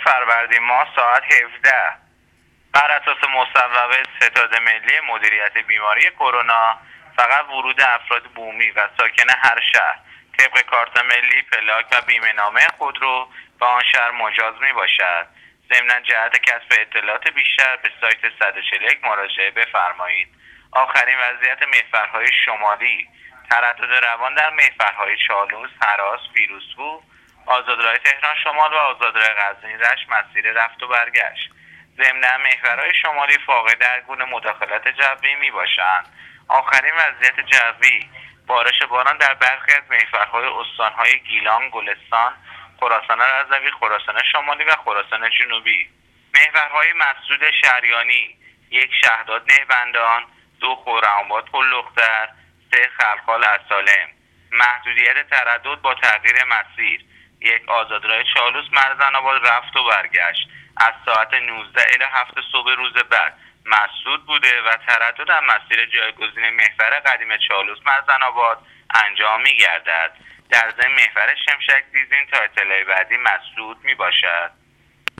فروردین ماه ساعت 17 بر اساس مصوبه ستاد ملی مدیریت بیماری کرونا فقط ورود افراد بومی و ساکن هر شهر طبق کارت ملی، پلاک و بیمه‌نامه خودرو به آن شهر مجاز می باشد. ضمن جهت کسب اطلاعات بیشتر به سایت 141 مراجعه بفرمایید. آخرین وضعیت محورهای شمالی: تردد روان در محورهای چالوس، هراس، فیروزکوه، آزادراه تهران شمال و آزادراه قزوین رشت مسیر رفت و برگشت. ضمن محورهای شمالی فاقد هر گونه مداخلت جوی می باشند. آخرین وضعیت جوی: بارش باران در برخی از محورهای استانهای گیلان، گلستان، خراسان رضوی، خراسان شمالی و خراسان جنوبی. محورهای مسدود شهریانی: 1 شهداد نهبندان، 2 خرم‌آباد پل‌لختر، 3 خلخال السالم. محدودیت تردد با تغییر مسیر: 1 آزادراه چالوس مرزن‌آباد رفت و برگشت از ساعت 19 الی 7 صبح روز بعد مسدود بوده و تردد در مسیر جایگزین محور قدیم چالوس مرزن‌آباد انجام می‌گردد. در ضمن محور شمشک دیزین تا اطلاع بعدی مسدود می‌باشد.